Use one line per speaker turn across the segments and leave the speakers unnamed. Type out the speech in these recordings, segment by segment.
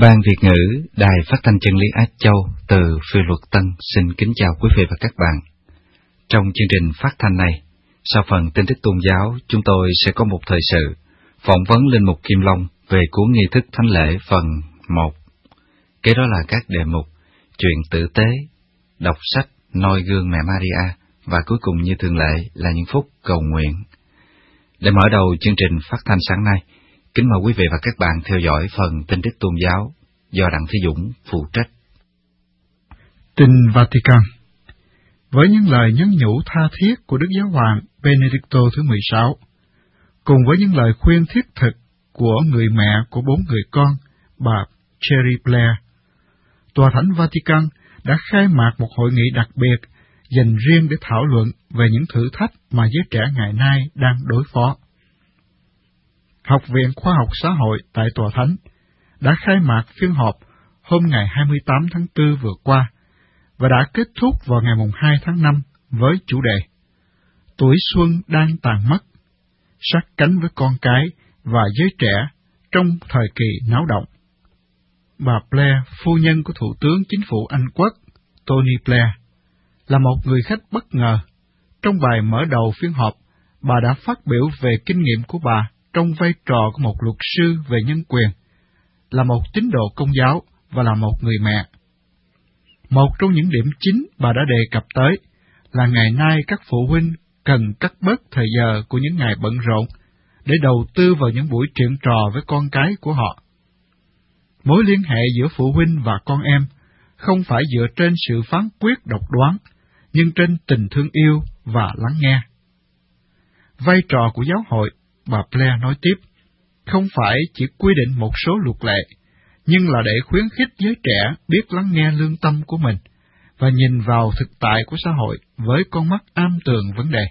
Ban Việt ngữ Đài Phát thanh Chân lý Á Châu từ Phiêu Luật Tân xin kính chào quý vị và các bạn. Trong chương trình phát thanh này, sau phần tin tức tôn giáo, chúng tôi sẽ có một thời sự phỏng vấn linh mục Kim Long về cuốn nghi thức thánh lễ phần 1. Kế đó là các đề mục chuyện tử tế, đọc sách, noi gương mẹ Maria và cuối cùng như thường lệ là những phút cầu nguyện. Để mở đầu chương trình phát thanh sáng nay, kính mời quý vị và các bạn theo dõi phần tin tức tôn giáo do Đặng Thế Dũng phụ trách.
Tin Vatican. Với những lời nhắn nhủ tha thiết của Đức Giáo hoàng Benedicto thứ 16, cùng với những lời khuyên thiết thực của người mẹ của 4 người con, bà Cherry Blair, Tòa Thánh Vatican đã khai mạc một hội nghị đặc biệt dành riêng để thảo luận về những thử thách mà giới trẻ ngày nay đang đối phó. Học viện Khoa học Xã hội tại Tòa Thánh đã khai mạc phiên họp hôm ngày 28 tháng 4 vừa qua và đã kết thúc vào ngày 2 tháng 5 với chủ đề Tuổi xuân đang tàn mất, sát cánh với con cái và giới trẻ trong thời kỳ náo động. Bà Blair, phu nhân của Thủ tướng Chính phủ Anh Quốc Tony Blair, là một người khách bất ngờ. Trong bài mở đầu phiên họp, bà đã phát biểu về kinh nghiệm của bà trong vai trò của một luật sư về nhân quyền, là một tín đồ Công giáo và là một người mẹ. Một trong những điểm chính bà đã đề cập tới là ngày nay các phụ huynh cần cắt bớt thời giờ của những ngày bận rộn để đầu tư vào những buổi chuyện trò với con cái của họ. Mối liên hệ giữa phụ huynh và con em không phải dựa trên sự phán quyết độc đoán, nhưng trên tình thương yêu và lắng nghe. Vai trò của giáo hội, bà Blair nói tiếp, không phải chỉ quy định một số luật lệ, nhưng là để khuyến khích giới trẻ biết lắng nghe lương tâm của mình và nhìn vào thực tại của xã hội với con mắt am tường vấn đề.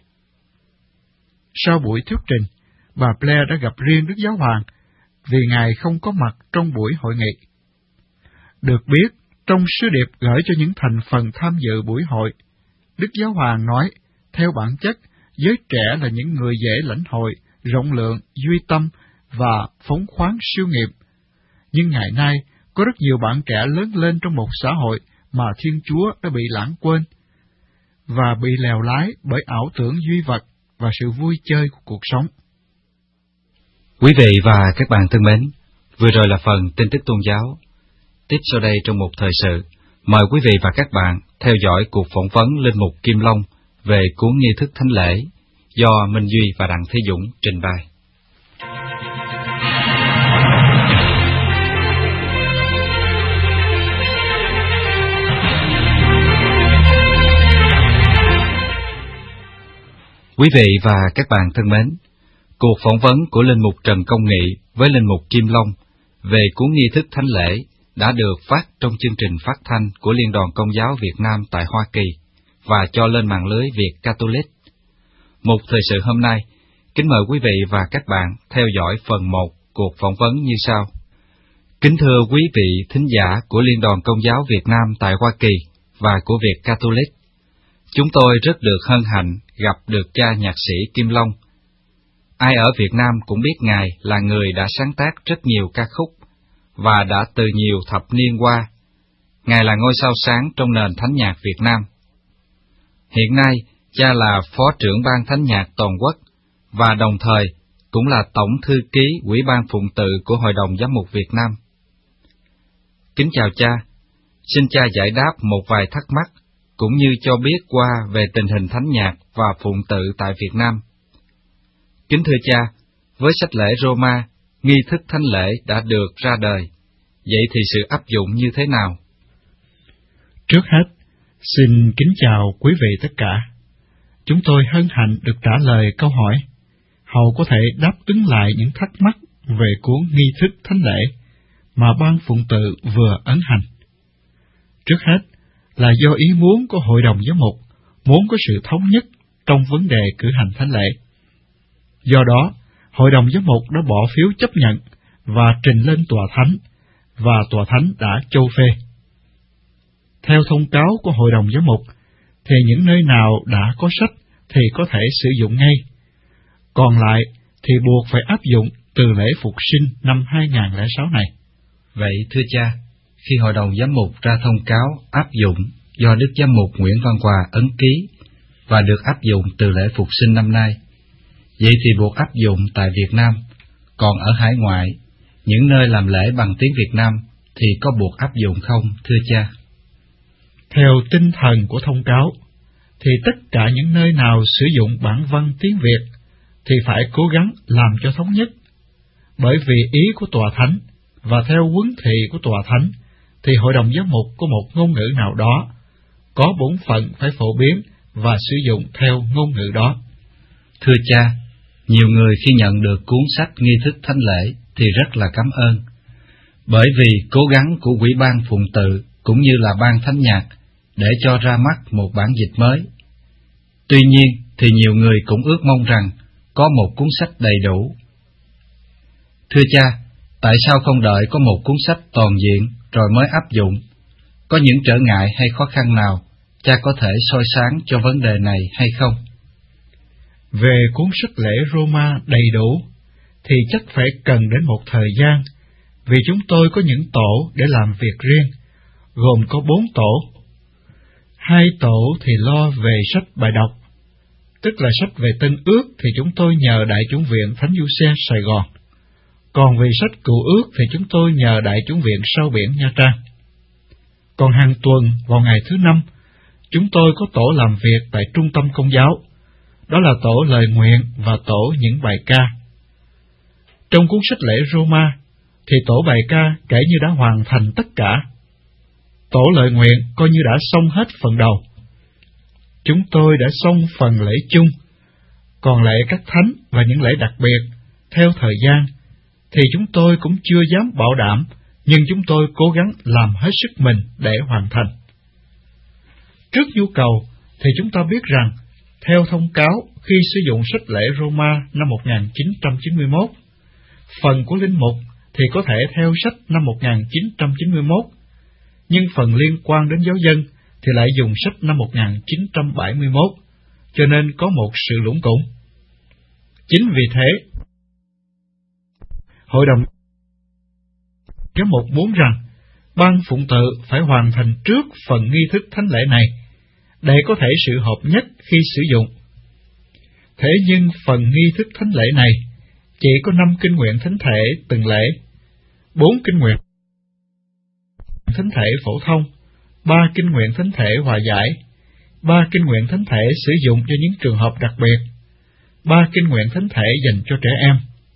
Sau buổi thuyết trình, bà Blair đã gặp riêng Đức Giáo hoàng vì Ngài không có mặt trong buổi hội nghị. Được biết, trong sứ điệp gửi cho những thành phần tham dự buổi hội, Đức Giáo hoàng nói, theo bản chất, giới trẻ là những người dễ lãnh hội, rộng lượng, duy tâm và phóng khoáng siêu nghiệp. Nhưng ngày nay, có rất nhiều bạn trẻ lớn lên trong một xã hội mà Thiên Chúa đã bị lãng quên và bị lèo lái bởi ảo tưởng duy vật và sự vui chơi của cuộc sống.
Quý vị và các bạn thân mến, vừa rồi là phần tin tức tôn giáo. Tiếp sau đây trong một thời sự, mời quý vị và các bạn theo dõi cuộc phỏng vấn linh mục Kim Long về cuốn nghi thức thánh lễ do Minh Duy và Đặng Thế Dũng trình bày. Quý vị và các bạn thân mến, cuộc phỏng vấn của linh mục Trần Công Nghị với linh mục Kim Long về cuốn nghi thức thánh lễ đã được phát trong chương trình phát thanh của Liên đoàn Công giáo Việt Nam tại Hoa Kỳ và cho lên mạng lưới Việt Catholic. Một thời sự hôm nay, kính mời quý vị và các bạn theo dõi phần 1 cuộc phỏng vấn như sau. Kính thưa quý vị thính giả của Liên đoàn Công giáo Việt Nam tại Hoa Kỳ và của Việt Catholic, chúng tôi rất được hân hạnh gặp được cha nhạc sĩ Kim Long. Ai ở Việt Nam cũng biết Ngài là người đã sáng tác rất nhiều ca khúc và đã từ nhiều thập niên qua, Ngài là ngôi sao sáng trong nền thánh nhạc Việt Nam. Hiện nay, cha là Phó trưởng ban thánh nhạc toàn quốc và đồng thời cũng là Tổng thư ký Ủy ban phụng tự của Hội đồng Giám mục Việt Nam. Kính chào cha, xin cha giải đáp một vài thắc mắc cũng như cho biết qua về tình hình thánh nhạc và phụng tự tại Việt Nam. Kính thưa cha, với sách lễ Roma, nghi thức thánh lễ đã được ra đời, vậy thì sự áp dụng như thế nào?
Trước hết, xin kính chào quý vị tất cả. Chúng tôi hân hạnh được trả lời câu hỏi, hầu có thể đáp ứng lại những thắc mắc về cuốn nghi thức thánh lễ mà ban phụng tự vừa ấn hành. Trước hết là do ý muốn của Hội đồng Giám mục muốn có sự thống nhất trong vấn đề cử hành thánh lễ. Do đó, Hội đồng Giám mục đã bỏ phiếu chấp nhận và trình lên Tòa Thánh, và Tòa Thánh đã châu phê. Theo thông cáo của Hội đồng Giám mục, thì những nơi nào đã có sách thì có thể sử dụng ngay, còn lại thì buộc phải áp dụng từ lễ Phục sinh năm 2006 này.
Vậy thưa cha, khi Hội đồng Giám mục ra thông cáo áp dụng do Đức Giám mục Nguyễn Văn Hòa ấn ký và được áp dụng từ lễ Phục sinh năm nay, vậy thì buộc áp dụng tại Việt Nam, còn ở hải ngoại, những nơi làm lễ bằng tiếng Việt Nam thì có buộc áp dụng không, thưa cha?
Theo tinh thần của thông cáo, thì tất cả những nơi nào sử dụng bản văn tiếng Việt thì phải cố gắng làm cho thống nhất, bởi vì ý của Tòa Thánh và theo huấn thị của Tòa Thánh thì Hội đồng Giám mục có một ngôn ngữ nào đó, có bổn phận phải phổ biến và sử dụng theo ngôn ngữ đó.
Thưa cha, nhiều người khi nhận được cuốn sách nghi thức thánh lễ thì rất là cảm ơn, bởi vì cố gắng của Ủy ban Phụng tự cũng như là ban thánh nhạc để cho ra mắt một bản dịch mới. Tuy nhiên thì nhiều người cũng ước mong rằng có một cuốn sách đầy đủ. Thưa cha, tại sao không đợi có một cuốn sách toàn diện rồi mới áp dụng? Có những trở ngại hay khó khăn nào cha có thể soi sáng cho vấn đề này hay không?
Về cuốn sách lễ Roma đầy đủ thì chắc phải cần đến một thời gian, vì chúng tôi có những tổ để làm việc riêng, gồm có 4 tổ. 2 tổ thì lo về sách bài đọc, tức là sách về Tân Ước thì chúng tôi nhờ Đại chủng viện Thánh Giuse Sài Gòn, còn về sách Cựu Ước thì chúng tôi nhờ Đại chủng viện Sao Biển Nha Trang. Còn hàng tuần vào ngày thứ 5, chúng tôi có tổ làm việc tại Trung tâm Công giáo, đó là tổ lời nguyện và tổ những bài ca. Trong cuốn sách lễ Roma thì tổ bài ca kể như đã hoàn thành tất cả. Tổ lời nguyện coi như đã xong hết phần đầu. Chúng tôi đã xong phần lễ chung, còn lễ các thánh và những lễ đặc biệt, theo thời gian, thì chúng tôi cũng chưa dám bảo đảm, nhưng chúng tôi cố gắng làm hết sức mình để hoàn thành. Trước nhu cầu, thì chúng ta biết rằng, theo thông cáo khi sử dụng sách lễ Roma năm 1991, phần của linh mục thì có thể theo sách năm 1991, nhưng phần liên quan đến giáo dân thì lại dùng sách năm 1971, cho nên có một sự lủng củng. Chính vì thế, Hội đồng Giám mục muốn rằng ban phụng tự phải hoàn thành trước phần nghi thức thánh lễ này, để có thể sự hợp nhất khi sử dụng. Thế nhưng phần nghi thức thánh lễ này chỉ có 5 kinh nguyện thánh thể từng lễ, 4 kinh nguyện thánh thể phổ thông, 3 kinh nguyện thánh thể hòa giải, 3 kinh nguyện thánh thể sử dụng cho những trường hợp đặc biệt, 3 kinh nguyện thánh thể dành cho trẻ em,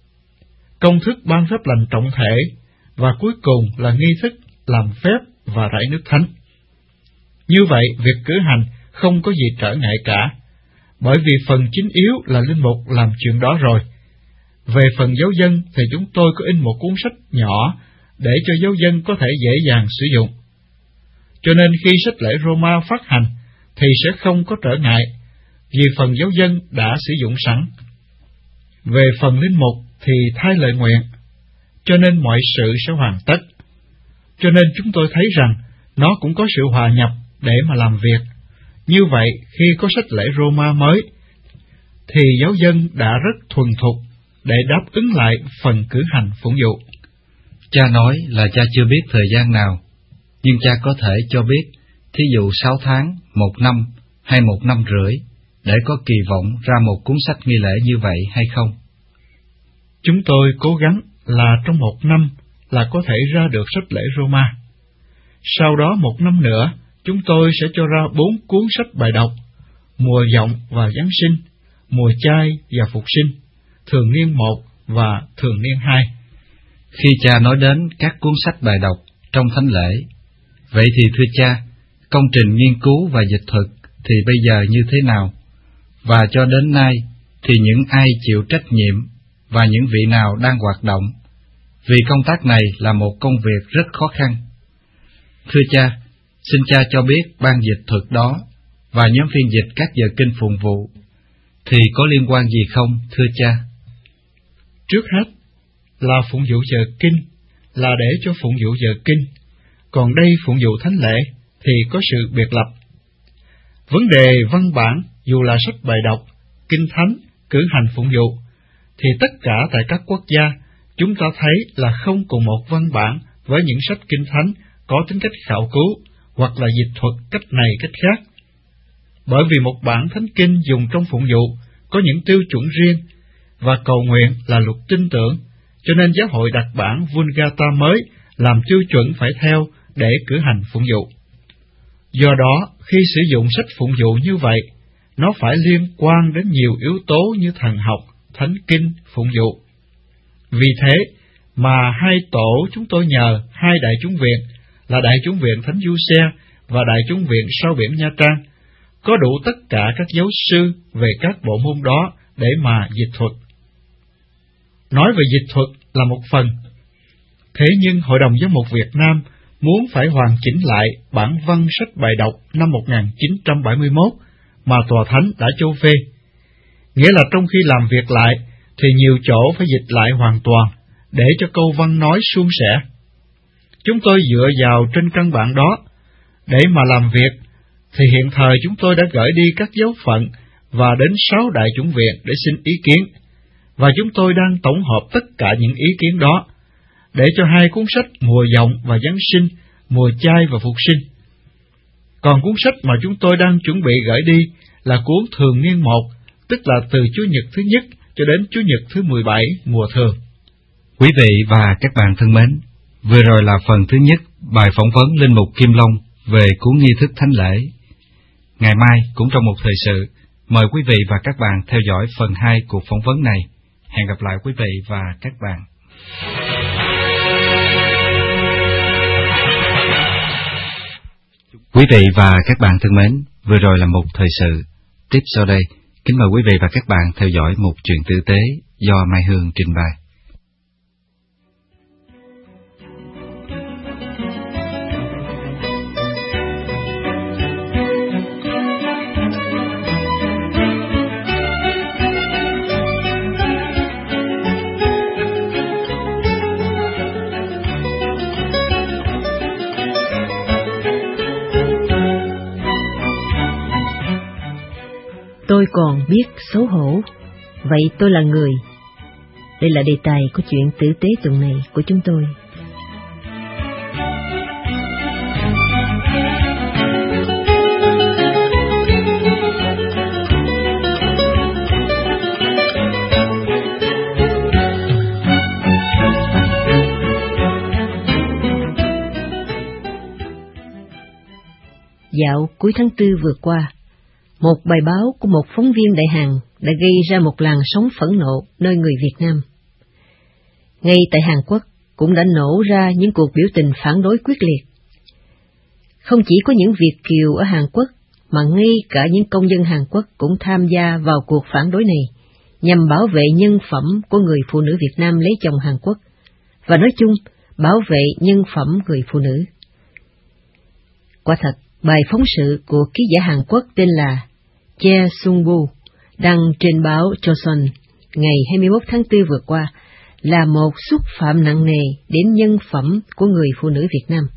công thức ban phép lành trọng thể, và cuối cùng là nghi thức làm phép và rải nước thánh. Như vậy, việc cử hành không có gì trở ngại cả, bởi vì phần chính yếu là linh mục làm chuyện đó rồi. Về phần giáo dân thì chúng tôi có in một cuốn sách nhỏ để cho giáo dân có thể dễ dàng sử dụng. Cho nên khi sách lễ Roma phát hành thì sẽ không có trở ngại, vì phần giáo dân đã sử dụng sẵn. Về phần linh mục thì thay lời nguyện, cho nên mọi sự sẽ hoàn tất. Cho nên chúng tôi thấy rằng nó cũng có sự hòa nhập để mà làm việc. Như vậy, khi có sách lễ Roma mới, thì giáo dân đã rất thuần thục để đáp ứng lại phần cử hành phụng vụ.
Cha nói là cha chưa biết thời gian nào, nhưng cha có thể cho biết, thí dụ 6 tháng, 1 năm hay 1 năm rưỡi, để có kỳ vọng ra một cuốn sách nghi lễ như vậy hay không?
Chúng tôi cố gắng là trong 1 năm là có thể ra được sách lễ Roma. Sau đó 1 năm nữa, chúng tôi sẽ cho ra 4 cuốn sách bài đọc, mùa vọng và Giáng sinh, mùa chay và phục sinh, thường niên 1 và thường niên 2.
Khi cha nói đến các cuốn sách bài đọc trong thánh lễ, vậy thì thưa cha, công trình nghiên cứu và dịch thuật thì bây giờ như thế nào? Và cho đến nay thì những ai chịu trách nhiệm và những vị nào đang hoạt động? Vì công tác này là một công việc rất khó khăn. Thưa cha, xin cha cho biết ban dịch thuật đó và nhóm phiên dịch các giờ kinh phụng vụ thì có liên quan gì không, thưa cha?
Trước hết là phụng vụ giờ kinh là để cho phụng vụ giờ kinh, còn đây phụng vụ thánh lễ thì có sự biệt lập. Vấn đề văn bản, dù là sách bài đọc, kinh thánh, cử hành phụng vụ, thì tất cả tại các quốc gia chúng ta thấy là không cùng một văn bản với những sách kinh thánh có tính cách khảo cứu, hoặc là dịch thuật cách này cách khác. Bởi vì một bản thánh kinh dùng trong phụng vụ có những tiêu chuẩn riêng, và cầu nguyện là luật tin tưởng, cho nên giáo hội đặt bản Vulgata mới làm tiêu chuẩn phải theo để cử hành phụng vụ. Do đó, khi sử dụng sách phụng vụ như vậy, nó phải liên quan đến nhiều yếu tố như thần học, thánh kinh, phụng vụ. Vì thế mà hai tổ chúng tôi nhờ hai đại chúng viện là Đại chúng viện Thánh Giuse và Đại chúng viện Sao Biển Nha Trang có đủ tất cả các giáo sư về các bộ môn đó để mà dịch thuật. Nói về dịch thuật là một phần. Thế nhưng Hội đồng Giám mục Việt Nam muốn phải hoàn chỉnh lại bản văn sách bài đọc năm 1971 mà Tòa Thánh đã cho phê. Nghĩa là trong khi làm việc lại thì nhiều chỗ phải dịch lại hoàn toàn để cho câu văn nói suôn sẻ. Chúng tôi dựa vào trên căn bản đó để mà làm việc, thì hiện thời chúng tôi đã gửi đi các giáo phận và đến 6 đại chủng viện để xin ý kiến, và chúng tôi đang tổng hợp tất cả những ý kiến đó để cho hai cuốn sách Mùa Giọng và Giáng sinh, Mùa Chay và Phục sinh. Còn cuốn sách mà chúng tôi đang chuẩn bị gửi đi là cuốn Thường Niên 1, tức là từ Chủ nhật thứ nhất cho đến Chủ nhật thứ 17 mùa thường.
Quý vị và các bạn thân mến, vừa rồi là phần thứ nhất bài phỏng vấn Linh mục Kim Long về cuốn nghi thức thánh lễ. Ngày mai cũng trong một thời sự, mời quý vị và các bạn theo dõi phần 2 cuộc phỏng vấn này. Hẹn gặp lại quý vị và các bạn. Quý vị và các bạn thân mến, vừa rồi là một thời sự. Tiếp sau đây, kính mời quý vị và các bạn theo dõi một chuyện tử tế do Mai Hương trình bày.
Tôi còn biết xấu hổ, vậy tôi là người. Đây là đề tài của chuyện tử tế tuần này của chúng tôi. Dạo cuối tháng 4 vừa qua, một bài báo của một phóng viên Đại Hàn đã gây ra một làn sóng phẫn nộ nơi người Việt Nam. Ngay tại Hàn Quốc cũng đã nổ ra những cuộc biểu tình phản đối quyết liệt. Không chỉ có những Việt kiều ở Hàn Quốc, mà ngay cả những công dân Hàn Quốc cũng tham gia vào cuộc phản đối này, nhằm bảo vệ nhân phẩm của người phụ nữ Việt Nam lấy chồng Hàn Quốc, và nói chung bảo vệ nhân phẩm người phụ nữ. Quả thật, bài phóng sự của ký giả Hàn Quốc tên là Choi Sung-bu đăng trên báo Chosun ngày 21 tháng 4 vừa qua là một xúc phạm nặng nề đến nhân phẩm của người phụ nữ Việt Nam.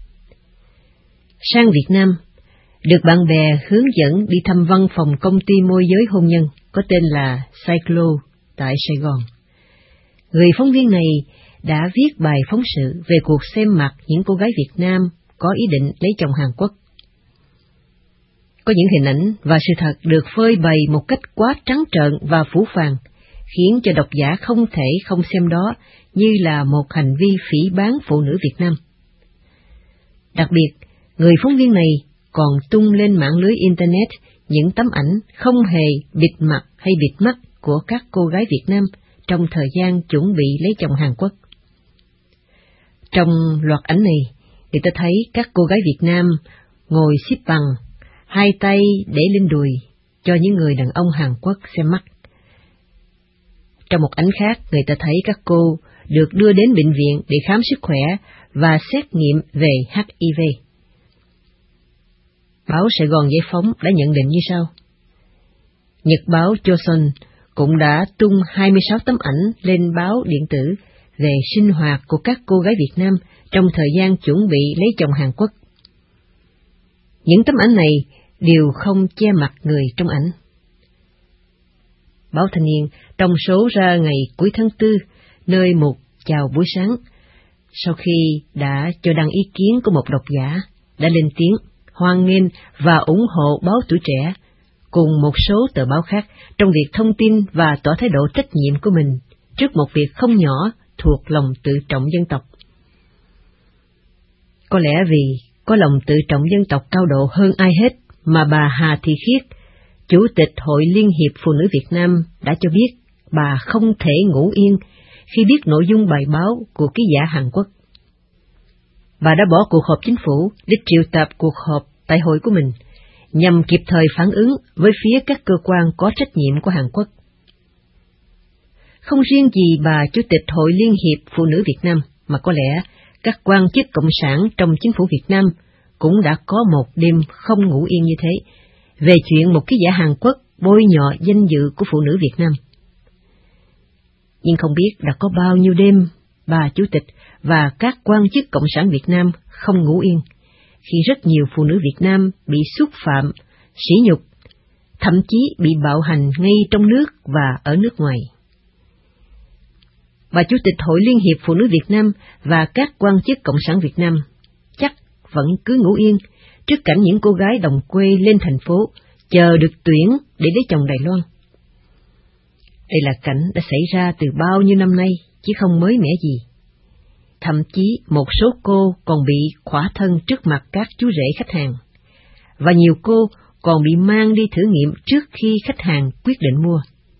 Sang Việt Nam, được bạn bè hướng dẫn đi thăm văn phòng công ty môi giới hôn nhân có tên là Cyclo tại Sài Gòn. Người phóng viên này đã viết bài phóng sự về cuộc xem mặt những cô gái Việt Nam có ý định lấy chồng Hàn Quốc. Có những hình ảnh và sự thật được phơi bày một cách quá trắng trợn và phũ phàng, khiến cho độc giả không thể không xem đó như là một hành vi phỉ báng phụ nữ Việt Nam. Đặc biệt, người phóng viên này còn tung lên mạng lưới Internet những tấm ảnh không hề bịt mặt hay bịt mắt của các cô gái Việt Nam trong thời gian chuẩn bị lấy chồng Hàn Quốc. Trong loạt ảnh này, người ta thấy các cô gái Việt Nam ngồi xếp bằng, hai tay để lên đùi cho những người đàn ông Hàn Quốc xem mắt. Trong một ảnh khác, người ta thấy các cô được đưa đến bệnh viện để khám sức khỏe và xét nghiệm về HIV. Báo Sài Gòn Giải Phóng đã nhận định như sau. Nhật báo Chosun cũng đã tung 26 tấm ảnh lên báo điện tử về sinh hoạt của các cô gái Việt Nam trong thời gian chuẩn bị lấy chồng Hàn Quốc. Những tấm ảnh này đều không che mặt người trong ảnh. Báo Thanh niên trong số ra ngày cuối tháng 4, nơi một chào buổi sáng, sau khi đã cho đăng ý kiến của một độc giả, đã lên tiếng hoan nghênh và ủng hộ báo Tuổi Trẻ cùng một số tờ báo khác trong việc thông tin và tỏ thái độ trách nhiệm của mình trước một việc không nhỏ thuộc lòng tự trọng dân tộc. Có lẽ vì có lòng tự trọng dân tộc cao độ hơn ai hết mà bà Hà Thị Khiết, Chủ tịch Hội Liên hiệp Phụ nữ Việt Nam đã cho biết bà không thể ngủ yên khi biết nội dung bài báo của ký giả Hàn Quốc. Bà đã bỏ cuộc họp chính phủ để triệu tập cuộc họp tại hội của mình, nhằm kịp thời phản ứng với phía các cơ quan có trách nhiệm của Hàn Quốc. Không riêng gì bà Chủ tịch Hội Liên hiệp Phụ nữ Việt Nam, mà có lẽ các quan chức cộng sản trong chính phủ Việt Nam cũng đã có một đêm không ngủ yên như thế, về chuyện một ký giả Hàn Quốc bôi nhọ danh dự của phụ nữ Việt Nam. Nhưng không biết đã có bao nhiêu đêm bà Chủ tịch và các quan chức cộng sản Việt Nam không ngủ yên, khi rất nhiều phụ nữ Việt Nam bị xúc phạm, sỉ nhục, thậm chí bị bạo hành ngay trong nước và ở nước ngoài. Bà Chủ tịch Hội Liên hiệp Phụ nữ Việt Nam và các quan chức cộng sản Việt Nam chắc vẫn cứ ngủ yên trước cảnh những cô gái đồng quê lên thành phố chờ được tuyển để lấy chồng Đài Loan. Đây là cảnh đã xảy ra từ bao nhiêu năm nay, chứ không mới mẻ gì. Thậm chí một số cô còn bị khỏa thân trước mặt các chú rể khách hàng, và nhiều cô còn bị mang đi thử nghiệm trước khi khách hàng quyết định mua.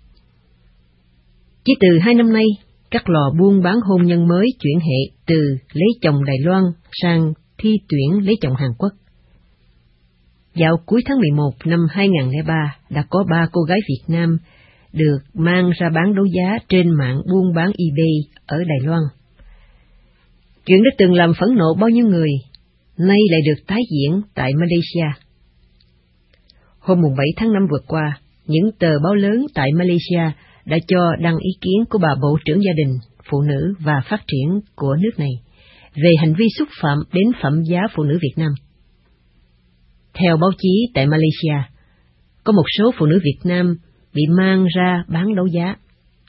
Chỉ từ 2 năm nay, các lò buôn bán hôn nhân mới chuyển hệ từ lấy chồng Đài Loan sang thi tuyển lấy chồng Hàn Quốc. Vào cuối tháng 11 năm 2003, đã có 3 cô gái Việt Nam được mang ra bán đấu giá trên mạng buôn bán eBay ở Đài Loan. Chuyện đã từng làm phẫn nộ bao nhiêu người, nay lại được tái diễn tại Malaysia. Hôm 7 tháng 5 vừa qua, những tờ báo lớn tại Malaysia đã cho đăng ý kiến của bà Bộ trưởng Gia đình, Phụ nữ và Phát triển của nước này về hành vi xúc phạm đến phẩm giá phụ nữ Việt Nam. Theo báo chí tại Malaysia, có một số phụ nữ Việt Nam bị mang ra bán đấu giá.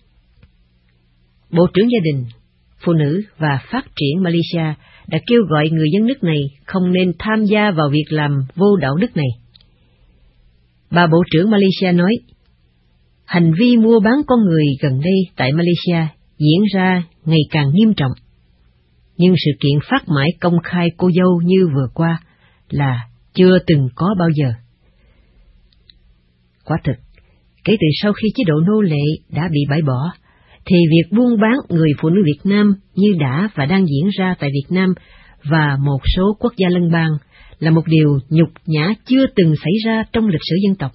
Bộ trưởng Gia đình, Phụ nữ và Phát triển Malaysia đã kêu gọi người dân nước này không nên tham gia vào việc làm vô đạo đức này. Bà Bộ trưởng Malaysia nói, hành vi mua bán con người gần đây tại Malaysia diễn ra ngày càng nghiêm trọng, nhưng sự kiện phát mãi công khai cô dâu như vừa qua là chưa từng có bao giờ. Quả thực, kể từ sau khi chế độ nô lệ đã bị bãi bỏ, thì việc buôn bán người phụ nữ Việt Nam như đã và đang diễn ra tại Việt Nam và một số quốc gia lân bang là một điều nhục nhã chưa từng xảy ra trong lịch sử dân tộc.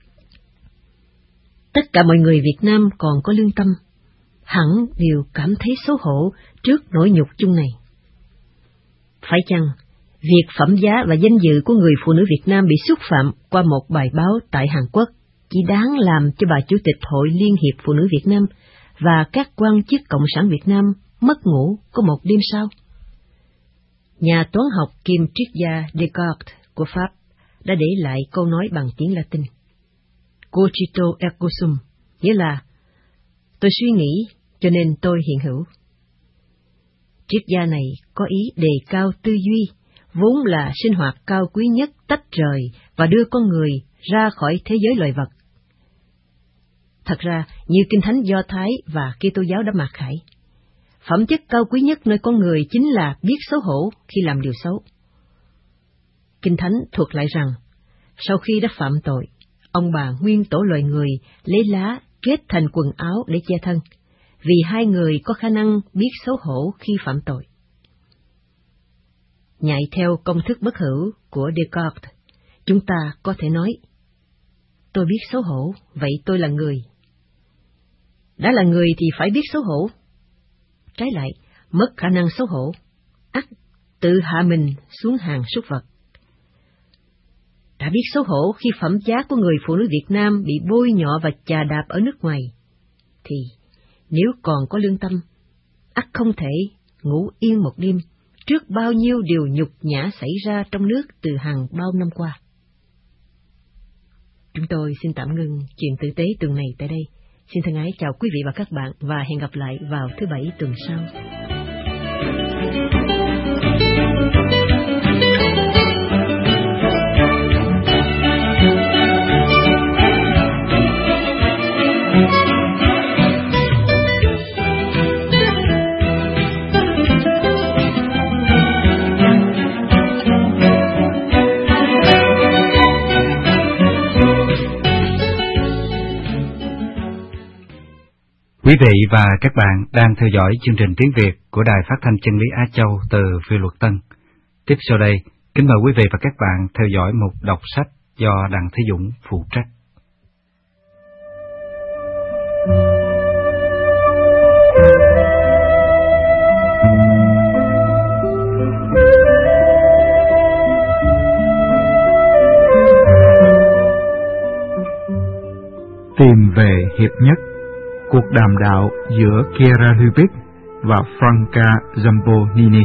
Tất cả mọi người Việt Nam còn có lương tâm, hẳn đều cảm thấy xấu hổ trước nỗi nhục chung này. Phải chăng, việc phẩm giá và danh dự của người phụ nữ Việt Nam bị xúc phạm qua một bài báo tại Hàn Quốc chỉ đáng làm cho bà Chủ tịch Hội Liên hiệp Phụ nữ Việt Nam và các quan chức Cộng sản Việt Nam mất ngủ có một đêm sau? Nhà toán học kiêm triết gia Descartes của Pháp đã để lại câu nói bằng tiếng Latin: Cogito ergo sum, nghĩa là tôi suy nghĩ cho nên tôi hiện hữu. Triết gia này có ý đề cao tư duy, vốn là sinh hoạt cao quý nhất tách rời và đưa con người ra khỏi thế giới loài vật. Thật ra, như Kinh Thánh Do Thái và Kitô giáo đã mặc khải, phẩm chất cao quý nhất nơi con người chính là biết xấu hổ khi làm điều xấu. Kinh Thánh thuật lại rằng, sau khi đã phạm tội, ông bà nguyên tổ loài người lấy lá kết thành quần áo để che thân, vì hai người có khả năng biết xấu hổ khi phạm tội. Nhạy theo công thức bất hữu của Descartes, chúng ta có thể nói, tôi biết xấu hổ, vậy tôi là người. Đã là người thì phải biết xấu hổ. Trái lại, mất khả năng xấu hổ, ắt tự hạ mình xuống hàng súc vật. Đã biết xấu hổ khi phẩm giá của người phụ nữ Việt Nam bị bôi nhọ và chà đạp ở nước ngoài, thì nếu còn có lương tâm, ắt không thể ngủ yên một đêm trước bao nhiêu điều nhục nhã xảy ra trong nước từ hàng bao năm qua. Chúng tôi xin tạm ngưng chuyện tử tế tuần này tại đây. Xin thân ái chào quý vị và các bạn và hẹn gặp lại vào thứ Bảy tuần sau.
Quý vị và các bạn đang theo dõi chương trình tiếng Việt của Đài Phát thanh Chân lý Á Châu từ Phiêu Luật Tân. Tiếp sau đây, kính mời quý vị và các bạn theo dõi một đọc sách do Đặng Thế Dũng phụ trách.
Tìm về hiệp nhất. Cuộc đàm đạo giữa Kiera Lubick và Franca Zambonini.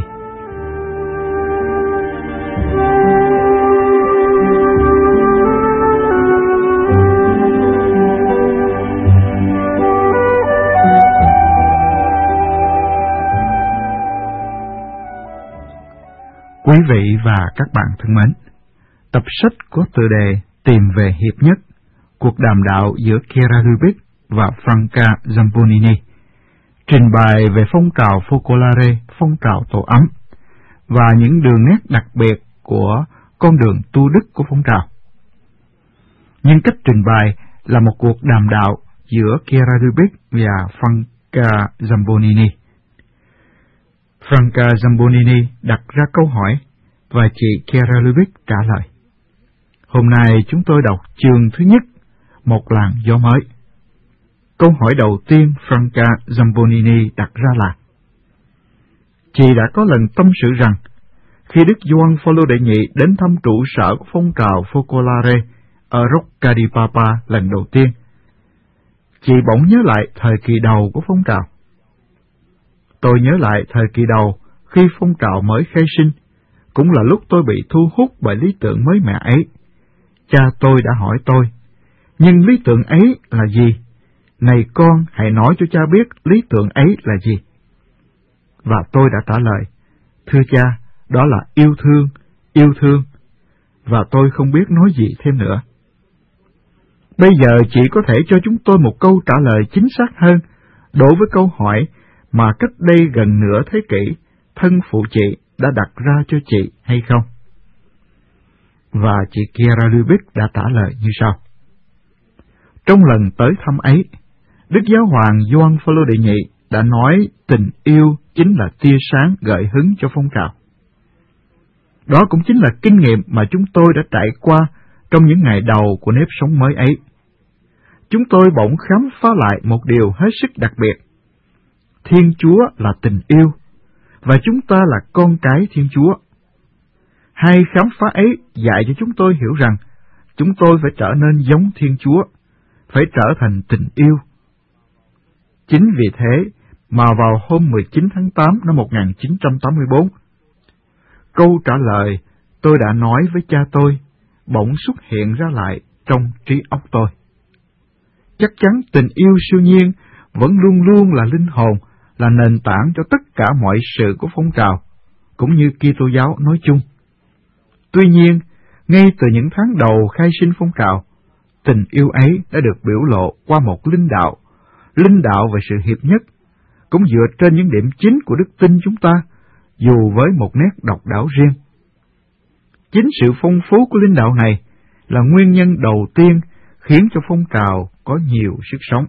Quý vị và các bạn thân mến, tập sách có tựa đề Tìm về hiệp nhất. Cuộc đàm đạo giữa Kiera Lubick và Franca Zambonini, trình bày về phong trào Focolare, phong trào tổ ấm, và những đường nét đặc biệt của con đường tu đức của phong trào. Nhưng cách trình bày là một cuộc đàm đạo giữa Kiera Lubick và Franca Zambonini. Franca Zambonini đặt ra câu hỏi, và chị Kiera Lubick trả lời. Hôm nay chúng tôi đọc chương thứ nhất, Một làn gió mới. Câu hỏi đầu tiên Franca Zambonini đặt ra là: chị đã có lần tâm sự rằng, khi Đức Gioan Phaolô đệ nhị đến thăm trụ sở của phong trào Focolare ở Rocca di Papa lần đầu tiên, chị bỗng nhớ lại thời kỳ đầu của phong trào. Tôi nhớ lại thời kỳ đầu khi phong trào mới khai sinh, cũng là lúc tôi bị thu hút bởi lý tưởng mới mẻ ấy. Cha tôi đã hỏi tôi, nhưng lý tưởng ấy là gì? Này con, hãy nói cho cha biết lý tưởng ấy là gì. Và tôi đã trả lời, thưa cha, đó là yêu thương, và tôi không biết nói gì thêm nữa. Bây giờ chị có thể cho chúng tôi một câu trả lời chính xác hơn đối với câu hỏi mà cách đây gần nửa thế kỷ, thân phụ chị đã đặt ra cho chị hay không? Và chị Kiera Lubick đã trả lời như sau. Trong lần tới thăm ấy, Đức Giáo hoàng Gioan Phaolô đệ nhị đã nói tình yêu chính là tia sáng gợi hứng cho phong trào. Đó cũng chính là kinh nghiệm mà chúng tôi đã trải qua trong những ngày đầu của nếp sống mới ấy. Chúng tôi bỗng khám phá lại một điều hết sức đặc biệt. Thiên Chúa là tình yêu, và chúng ta là con cái Thiên Chúa. Hai khám phá ấy dạy cho chúng tôi hiểu rằng chúng tôi phải trở nên giống Thiên Chúa, phải trở thành tình yêu. Chính vì thế mà vào hôm 19 tháng 8 năm 1984, câu trả lời tôi đã nói với cha tôi bỗng xuất hiện ra lại trong trí óc tôi. Chắc chắn tình yêu siêu nhiên vẫn luôn luôn là linh hồn, là nền tảng cho tất cả mọi sự của phong trào, cũng như Kitô giáo nói chung. Tuy nhiên, ngay từ những tháng đầu khai sinh phong trào, tình yêu ấy đã được biểu lộ qua một linh đạo về sự hiệp nhất, cũng dựa trên những điểm chính của đức tin chúng ta, dù với một nét độc đáo riêng. Chính sự phong phú của linh đạo này là nguyên nhân đầu tiên khiến cho phong trào có nhiều sức sống.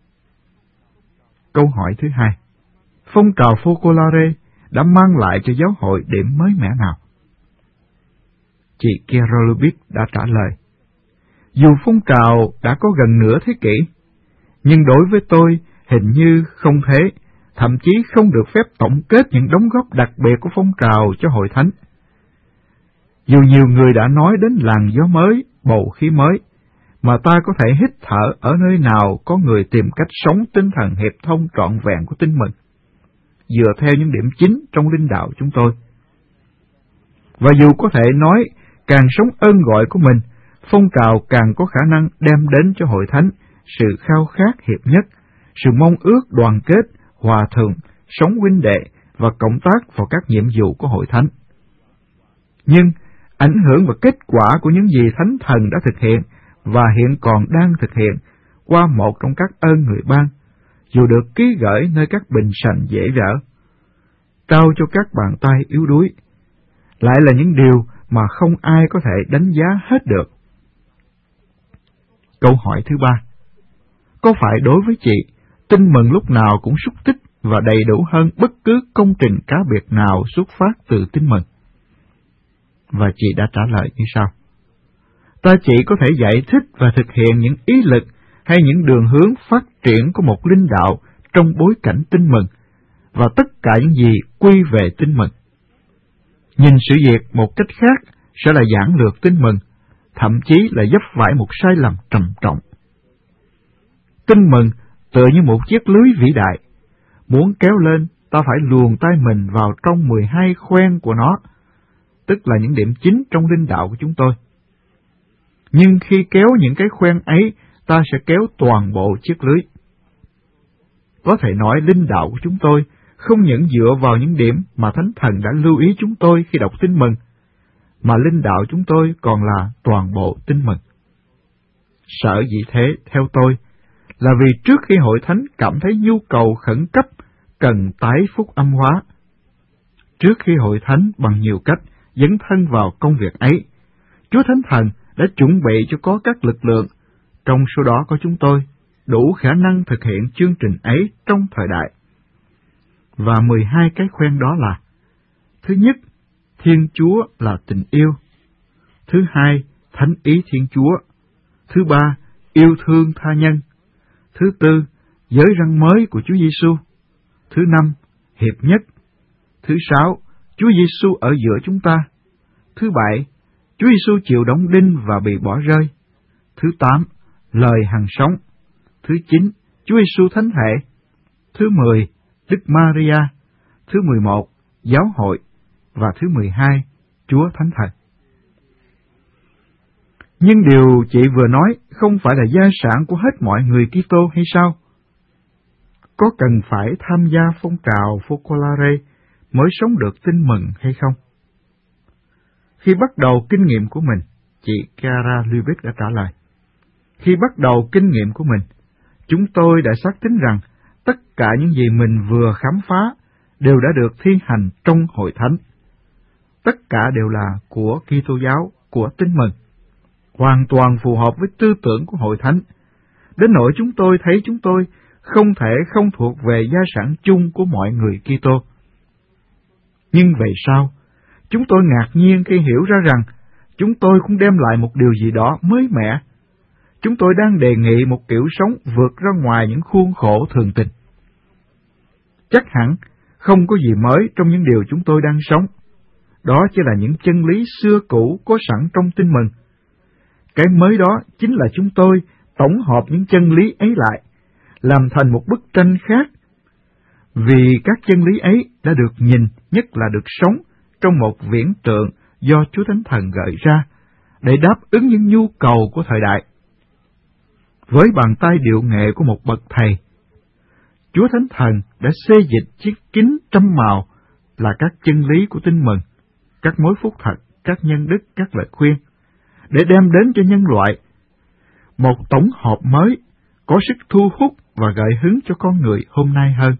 Câu hỏi thứ hai, phong trào Focolare đã mang lại cho giáo hội điểm mới mẻ nào? Chị Kiera Lubick đã trả lời, dù phong trào đã có gần nửa thế kỷ, nhưng đối với tôi hình như không thế, thậm chí không được phép tổng kết những đóng góp đặc biệt của phong trào cho hội thánh. Dù nhiều người đã nói đến làn gió mới, bầu khí mới, mà ta có thể hít thở ở nơi nào có người tìm cách sống tinh thần hiệp thông trọn vẹn của Tin Mừng, dựa theo những điểm chính trong linh đạo chúng tôi. Và dù có thể nói, càng sống ơn gọi của mình, phong trào càng có khả năng đem đến cho hội thánh sự khao khát hiệp nhất, sự mong ước đoàn kết, hòa thuận, sống huynh đệ và cộng tác vào các nhiệm vụ của hội thánh. Nhưng ảnh hưởng và kết quả của những gì Thánh Thần đã thực hiện và hiện còn đang thực hiện qua một trong các ơn người ban, dù được ký gửi nơi các bình sành dễ vỡ, trao cho các bàn tay yếu đuối, lại là những điều mà không ai có thể đánh giá hết được. Câu hỏi thứ ba: có phải đối với chị, tin mừng lúc nào cũng xúc tích và đầy đủ hơn bất cứ công trình cá biệt nào xuất phát từ tin mừng? Và chị đã trả lời như sau: ta chỉ có thể giải thích và thực hiện những ý lực hay những đường hướng phát triển của một linh đạo trong bối cảnh tin mừng, và tất cả những gì quy về tin mừng. Nhìn sự việc một cách khác sẽ là giản lược tin mừng, thậm chí là vấp phải một sai lầm trầm trọng. Tin mừng tựa như một chiếc lưới vĩ đại, muốn kéo lên ta phải luồn tay mình vào trong 12 khoen của nó, tức là những điểm chính trong linh đạo của chúng tôi. Nhưng khi kéo những cái khoen ấy, ta sẽ kéo toàn bộ chiếc lưới. Có thể nói linh đạo của chúng tôi không những dựa vào những điểm mà Thánh Thần đã lưu ý chúng tôi khi đọc tin mừng, mà linh đạo chúng tôi còn là toàn bộ tin mừng. Sở dĩ thế, theo tôi, là vì trước khi hội thánh cảm thấy nhu cầu khẩn cấp cần tái phúc âm hóa, trước khi hội thánh bằng nhiều cách dấn thân vào công việc ấy, Chúa Thánh Thần đã chuẩn bị cho có các lực lượng, trong số đó có chúng tôi, đủ khả năng thực hiện chương trình ấy trong thời đại. Và 12 cái khoen đó là: thứ nhất, Thiên Chúa là tình yêu; thứ hai, thánh ý Thiên Chúa; thứ ba, yêu thương tha nhân; thứ tư, giới răn mới của Chúa Giêsu; thứ năm, hiệp nhất; thứ sáu, Chúa Giêsu ở giữa chúng ta; thứ bảy, Chúa Giêsu chịu đóng đinh và bị bỏ rơi; thứ tám, lời hằng sống; thứ chín, Chúa Giêsu thánh thể; thứ 10, Đức Maria; thứ 11, giáo hội; và thứ 12, Chúa Thánh Thần. Nhưng điều chị vừa nói không phải là gia sản của hết mọi người Kitô hay sao? Có cần phải tham gia phong trào Focolare mới sống được tin mừng hay không? Khi bắt đầu kinh nghiệm của mình, chị Chiara Lubick đã trả lời: khi bắt đầu kinh nghiệm của mình, chúng tôi đã xác tín rằng tất cả những gì mình vừa khám phá đều đã được thi hành trong hội thánh. Tất cả đều là của Kitô giáo, của tin mừng, hoàn toàn phù hợp với tư tưởng của hội thánh, đến nỗi chúng tôi thấy chúng tôi không thể không thuộc về gia sản chung của mọi người Kitô. Nhưng về sau, chúng tôi ngạc nhiên khi hiểu ra rằng chúng tôi cũng đem lại một điều gì đó mới mẻ. Chúng tôi đang đề nghị một kiểu sống vượt ra ngoài những khuôn khổ thường tình. Chắc hẳn không có gì mới trong những điều chúng tôi đang sống. Đó chỉ là những chân lý xưa cũ có sẵn trong tin mừng. Cái mới đó chính là chúng tôi tổng hợp những chân lý ấy lại, làm thành một bức tranh khác. Vì các chân lý ấy đã được nhìn, nhất là được sống, trong một viễn tượng do Chúa Thánh Thần gợi ra, để đáp ứng những nhu cầu của thời đại. Với bàn tay điệu nghệ của một bậc thầy, Chúa Thánh Thần đã xê dịch chiếc kính trăm màu là các chân lý của tin mừng, các mối phúc thật, các nhân đức, các lời khuyên, để đem đến cho nhân loại một tổng hợp mới, có sức thu hút và gợi hứng cho con người hôm nay hơn.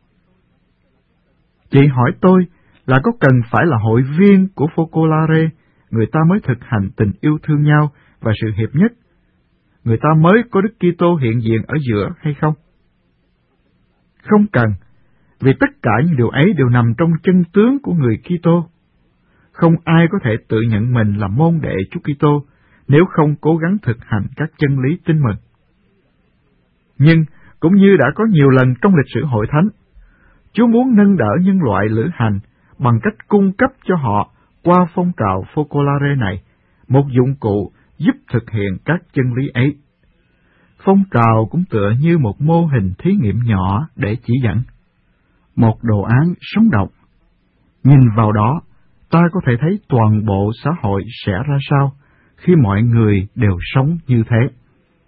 Chị hỏi tôi là có cần phải là hội viên của Focolare người ta mới thực hành tình yêu thương nhau và sự hiệp nhất, người ta mới có Đức Kitô hiện diện ở giữa hay không? Không cần, vì tất cả những điều ấy đều nằm trong chân tướng của người Kitô. Không ai có thể tự nhận mình là môn đệ Chúa Kitô nếu không cố gắng thực hành các chân lý tin mừng. Nhưng, cũng như đã có nhiều lần trong lịch sử hội thánh, Chúa muốn nâng đỡ nhân loại lữ hành bằng cách cung cấp cho họ qua phong trào Focolare này một dụng cụ giúp thực hiện các chân lý ấy. Phong trào cũng tựa như một mô hình thí nghiệm nhỏ để chỉ dẫn, một đồ án sống động. Nhìn vào đó, ta có thể thấy toàn bộ xã hội sẽ ra sao khi mọi người đều sống như thế.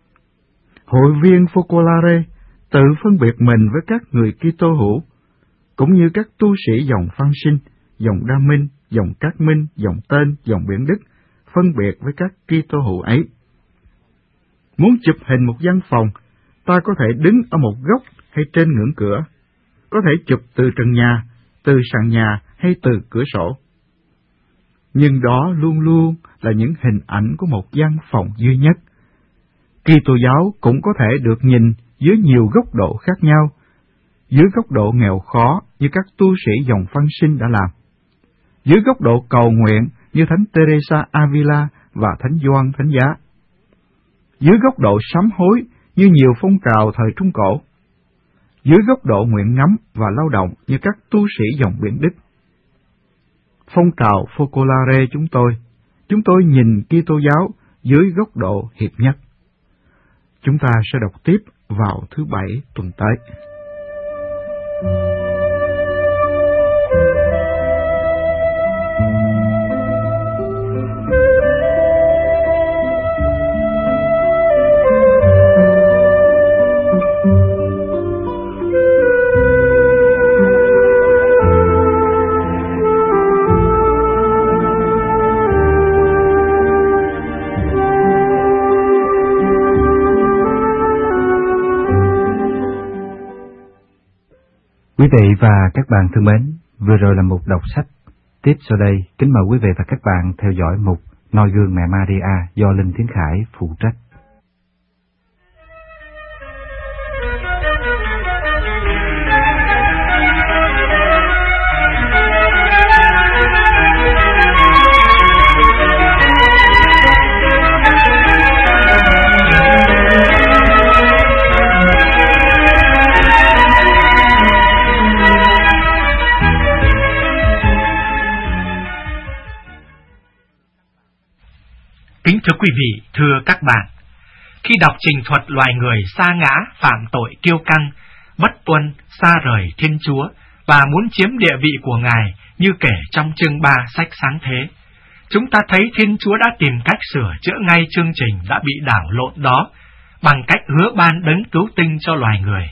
Hội viên Focolare tự phân biệt mình với các người Kitô hữu, cũng như các tu sĩ dòng Phan Sinh, dòng Đa Minh, dòng Cát Minh, dòng Tên, dòng Biển Đức, phân biệt với các Kitô hữu ấy. Muốn chụp hình một văn phòng, ta có thể đứng ở một góc hay trên ngưỡng cửa, có thể chụp từ trần nhà, từ sàn nhà hay từ cửa sổ. Nhưng đó luôn luôn là những hình ảnh của một văn phòng duy nhất. Kitô giáo cũng có thể được nhìn dưới nhiều góc độ khác nhau, dưới góc độ nghèo khó như các tu sĩ dòng Phan Sinh đã làm, dưới góc độ cầu nguyện như Thánh Teresa Avila và Thánh Gioan Thánh Giá, dưới góc độ sám hối như nhiều phong trào thời Trung Cổ, dưới góc độ nguyện ngắm và lao động như các tu sĩ dòng Biển Đức. Phong trào Focolare chúng tôi nhìn Kitô giáo dưới góc độ hiệp nhất. Chúng ta sẽ đọc tiếp vào thứ Bảy tuần tới.
Quý vị và các bạn thân mến, vừa rồi là mục đọc sách. Tiếp sau đây, kính mời quý vị và các bạn theo dõi mục Noi gương mẹ Maria do Linh Tiến Khải phụ trách.
Kính thưa quý vị, thưa các bạn, khi đọc trình thuật loài người sa ngã, phạm tội kiêu căng, bất tuân, xa rời Thiên Chúa và muốn chiếm địa vị của Ngài như kể trong chương 3 sách Sáng Thế, chúng ta thấy Thiên Chúa đã tìm cách sửa chữa ngay chương trình đã bị đảo lộn đó bằng cách hứa ban đấng cứu tinh cho loài người.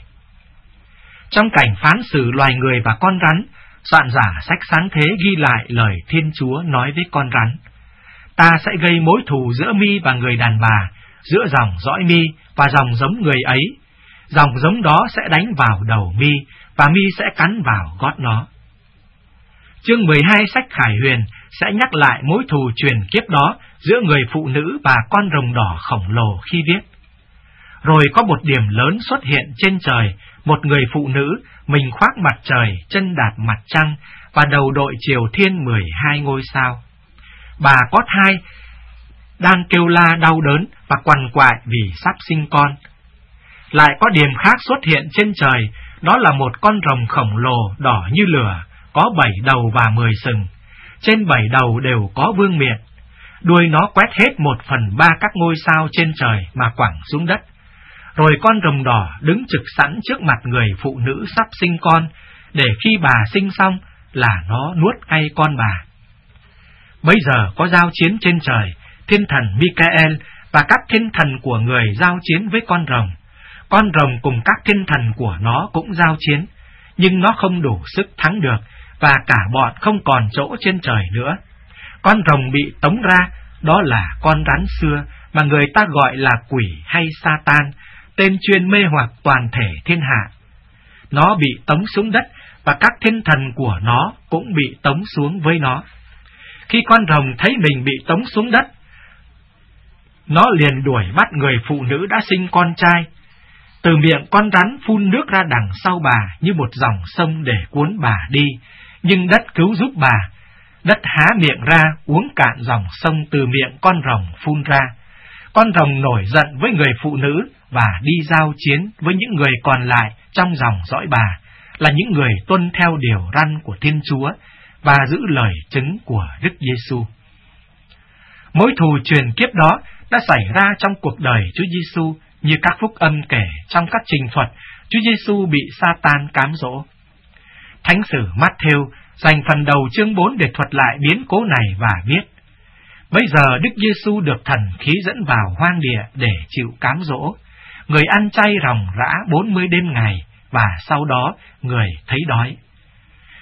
Trong cảnh phán xử loài người và con rắn, soạn giả sách Sáng Thế ghi lại lời Thiên Chúa nói với con rắn: Ta sẽ gây mối thù giữa mi và người đàn bà, giữa dòng dõi mi và dòng giống người ấy. Dòng giống đó sẽ đánh vào đầu mi, và mi sẽ cắn vào gót nó. Chương 12 sách Khải Huyền sẽ nhắc lại mối thù truyền kiếp đó giữa người phụ nữ và con rồng đỏ khổng lồ khi viết. Rồi có một điểm lớn xuất hiện trên trời, một người phụ nữ, mình khoác mặt trời, chân đạp mặt trăng, và đầu đội chiều thiên 12 ngôi sao. Bà có thai, đang kêu la đau đớn và quằn quại vì sắp sinh con. Lại có điểm khác xuất hiện trên trời, đó là một con rồng khổng lồ đỏ như lửa, có 7 đầu và 10 sừng. Trên 7 đầu đều có vương miện. Đuôi nó quét hết 1/3 các ngôi sao trên trời mà quẳng xuống đất. Rồi con rồng đỏ đứng trực sẵn trước mặt người phụ nữ sắp sinh con, để khi bà sinh xong là nó nuốt ngay con bà. Bây giờ có giao chiến trên trời, thiên thần Michael và các thiên thần của người giao chiến với con rồng. Con rồng cùng các thiên thần của nó cũng giao chiến, nhưng nó không đủ sức thắng được, và cả bọn không còn chỗ trên trời nữa. Con rồng bị tống ra, đó là con rắn xưa mà người ta gọi là quỷ hay Satan, tên chuyên mê hoặc toàn thể thiên hạ. Nó bị tống xuống đất, và các thiên thần của nó cũng bị tống xuống với nó. Khi con rồng thấy mình bị tống xuống đất, nó liền đuổi bắt người phụ nữ đã sinh con trai. Từ miệng con rắn phun nước ra đằng sau bà như một dòng sông để cuốn bà đi, nhưng đất cứu giúp bà. Đất há miệng ra uống cạn dòng sông từ miệng con rồng phun ra. Con rồng nổi giận với người phụ nữ và đi giao chiến với những người còn lại trong dòng dõi bà, là những người tuân theo điều răn của Thiên Chúa và giữ lời chứng của Đức Giêsu. Mối thù truyền kiếp đó đã xảy ra trong cuộc đời Chúa Giêsu, như các phúc âm kể trong các trình thuật Chúa Giêsu bị Satan cám dỗ. Thánh sử Matthew dành phần đầu chương 4 để thuật lại biến cố này và viết: Bây giờ Đức Giêsu được thần khí dẫn vào hoang địa để chịu cám dỗ. Người ăn chay ròng rã 40 đêm ngày, và sau đó người thấy đói.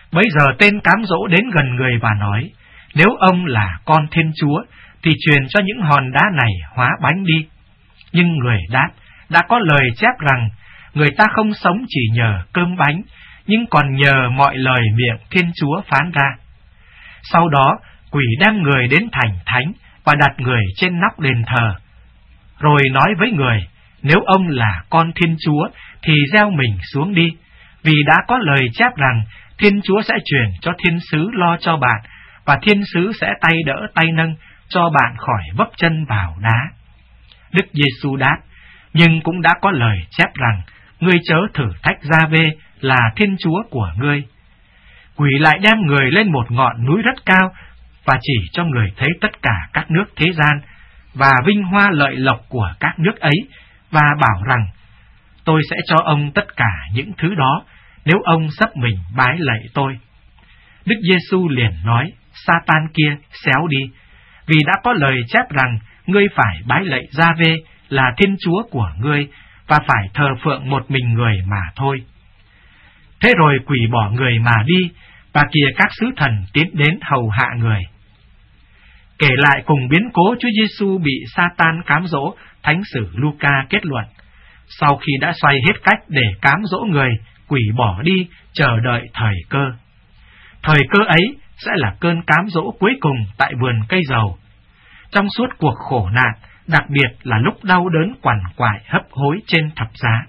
Bấy giờ tên cám dỗ đến gần người và nói, nếu ông là con Thiên Chúa, thì truyền cho những hòn đá này hóa bánh đi. Nhưng người đáp, đã có lời chép rằng, người ta không sống chỉ nhờ cơm bánh, nhưng còn nhờ mọi lời miệng Thiên Chúa phán ra. Sau đó, quỷ đem người đến thành thánh và đặt người trên nóc đền thờ, rồi nói với người, nếu ông là con Thiên Chúa, thì gieo mình xuống đi, vì đã có lời chép rằng, Thiên Chúa sẽ truyền cho thiên sứ lo cho bạn, và thiên sứ sẽ tay đỡ tay nâng, cho bạn khỏi vấp chân vào đá. Đức Giêsu đáp, nhưng cũng đã có lời chép rằng, ngươi chớ thử thách Gia-vê là Thiên Chúa của ngươi. Quỷ lại đem người lên một ngọn núi rất cao, và chỉ cho người thấy tất cả các nước thế gian, và vinh hoa lợi lộc của các nước ấy, và bảo rằng, tôi sẽ cho ông tất cả những thứ đó, nếu ông sấp mình bái lạy tôi. Đức Giêsu liền nói, Sa-tan kia, xéo đi, vì đã có lời chép rằng, ngươi phải bái lạy Gia-vê là Thiên Chúa của ngươi, và phải thờ phượng một mình người mà thôi. Thế rồi quỷ bỏ người mà đi, và kìa các sứ thần tiến đến hầu hạ người. Kể lại cùng biến cố Chúa Giêsu bị Sa-tan cám dỗ, Thánh sử Luca kết luận, sau khi đã xoay hết cách để cám dỗ người, quỷ bỏ đi, chờ đợi thời cơ. Thời cơ ấy sẽ là cơn cám dỗ cuối cùng tại vườn cây dầu. Trong suốt cuộc khổ nạn, đặc biệt là lúc đau đớn quằn quại hấp hối trên thập giá,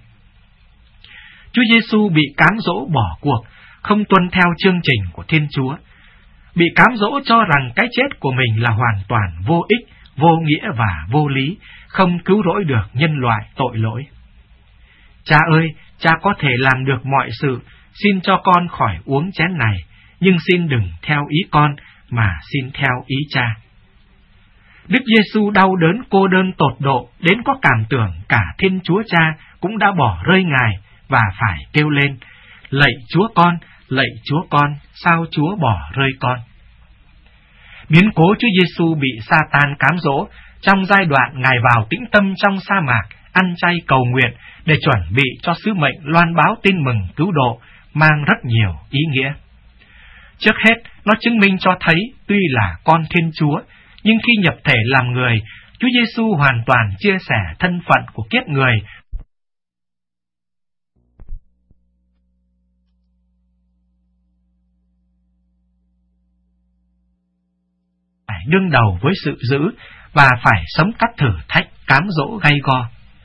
Chúa Giêsu bị cám dỗ bỏ cuộc, không tuân theo chương trình của Thiên Chúa, bị cám dỗ cho rằng cái chết của mình là hoàn toàn vô ích, vô nghĩa và vô lý, không cứu rỗi được nhân loại tội lỗi. Cha ơi, cha có thể làm được mọi sự, xin cho con khỏi uống chén này, nhưng xin đừng theo ý con, mà xin theo ý cha. Đức Giêsu đau đớn cô đơn tột độ đến có cảm tưởng cả Thiên Chúa Cha cũng đã bỏ rơi Ngài và phải kêu lên, lạy Chúa con, sao Chúa bỏ rơi con? Biến cố Chúa Giêsu bị Sa-tan cám dỗ trong giai đoạn Ngài vào tĩnh tâm trong sa mạc, ăn chay cầu nguyện để chuẩn bị cho sứ mệnh loan báo tin mừng cứu độ mang rất nhiều ý nghĩa. Trước hết, nó chứng minh cho thấy tuy là con Thiên Chúa, nhưng khi nhập thể làm người, Chúa Giêsu hoàn toàn chia sẻ thân phận của kiếp người, phải đương đầu với sự dữ và phải sống các thử thách cám dỗ gay go.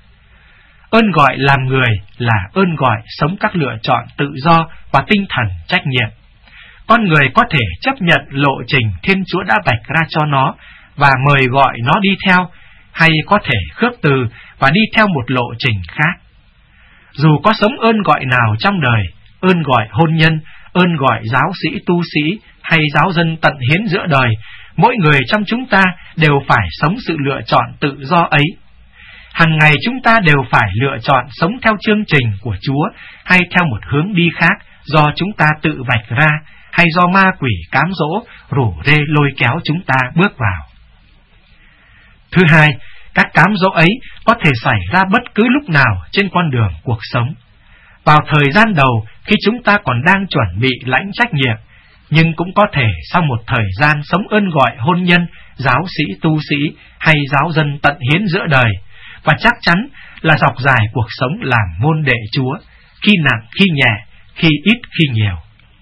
Ơn gọi làm người là ơn gọi sống các lựa chọn tự do và tinh thần trách nhiệm. Con người có thể chấp nhận lộ trình Thiên Chúa đã vạch ra cho nó và mời gọi nó đi theo, hay có thể khước từ và đi theo một lộ trình khác. Dù có sống ơn gọi nào trong đời, ơn gọi hôn nhân, ơn gọi giáo sĩ tu sĩ hay giáo dân tận hiến giữa đời, mỗi người trong chúng ta đều phải sống sự lựa chọn tự do ấy. Hằng ngày chúng ta đều phải lựa chọn sống theo chương trình của Chúa hay theo một hướng đi khác do chúng ta tự vạch ra, hay do ma quỷ cám dỗ, rủ rê lôi kéo chúng ta bước vào. Thứ hai, các cám dỗ ấy có thể xảy ra bất cứ lúc nào trên con đường cuộc sống. Vào thời gian đầu, khi chúng ta còn đang chuẩn bị lãnh trách nhiệm, nhưng cũng có thể sau một thời gian sống ơn gọi hôn nhân, giáo sĩ tu sĩ hay giáo dân tận hiến giữa đời, và chắc chắn là dọc dài cuộc sống làm môn đệ Chúa, khi nặng khi nhẹ, khi ít khi nhiều.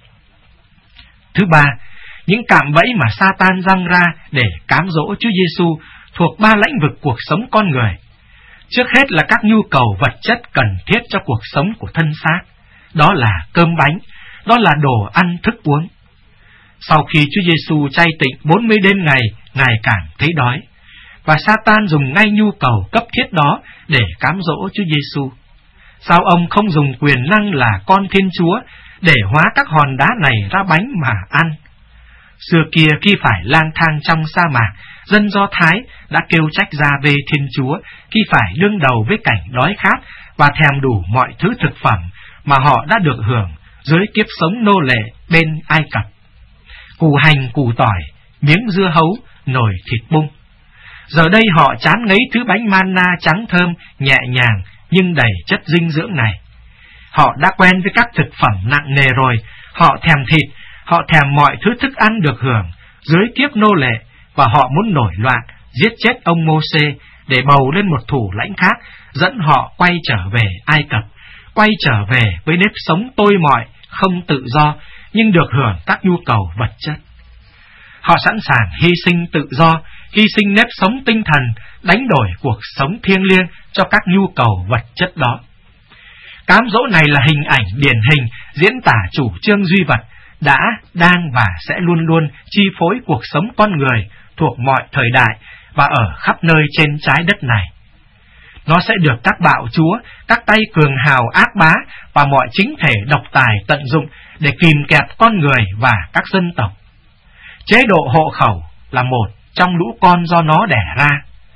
Thứ ba, những cạm bẫy mà Sa-tan giăng ra để cám dỗ Chúa Giêsu thuộc ba lĩnh vực cuộc sống con người. Trước hết là các nhu cầu vật chất cần thiết cho cuộc sống của thân xác, đó là cơm bánh, đó là đồ ăn thức uống. Sau khi Chúa Giêsu chay tịnh 40 đêm ngày, Ngài cảm thấy đói, và Sa-tan dùng ngay nhu cầu cấp thiết đó để cám dỗ Chúa Giêsu. Sao ông không dùng quyền năng là con Thiên Chúa để hóa các hòn đá này ra bánh mà ăn? Xưa kia khi phải lang thang trong sa mạc, dân Do Thái đã kêu trách Gia-vê Thiên Chúa khi phải đương đầu với cảnh đói khát và thèm đủ mọi thứ thực phẩm mà họ đã được hưởng dưới kiếp sống nô lệ bên Ai Cập. Củ hành, củ tỏi, miếng dưa hấu, nồi thịt bung. Giờ đây họ chán ngấy thứ bánh manna trắng thơm, nhẹ nhàng nhưng đầy chất dinh dưỡng này. Họ đã quen với các thực phẩm nặng nề rồi, họ thèm thịt Họ thèm mọi thứ thức ăn được hưởng dưới kiếp nô lệ, và họ muốn nổi loạn, giết chết ông Mô-sê để bầu lên một thủ lãnh khác, dẫn họ quay trở về Ai Cập, quay trở về với nếp sống tôi mọi, không tự do, nhưng được hưởng các nhu cầu vật chất. Họ sẵn sàng hy sinh tự do, hy sinh nếp sống tinh thần, đánh đổi cuộc sống thiêng liêng cho các nhu cầu vật chất đó. Cám dỗ này là hình ảnh điển hình diễn tả chủ trương duy vật đã, đang và sẽ luôn luôn chi phối cuộc sống con người thuộc mọi thời đại và ở khắp nơi trên trái đất này. Nó sẽ được các bạo chúa, các tay cường hào ác bá và mọi chính thể độc tài tận dụng để kìm kẹp con người và các dân tộc. Chế độ hộ khẩu là một trong lũ con do nó đẻ ra.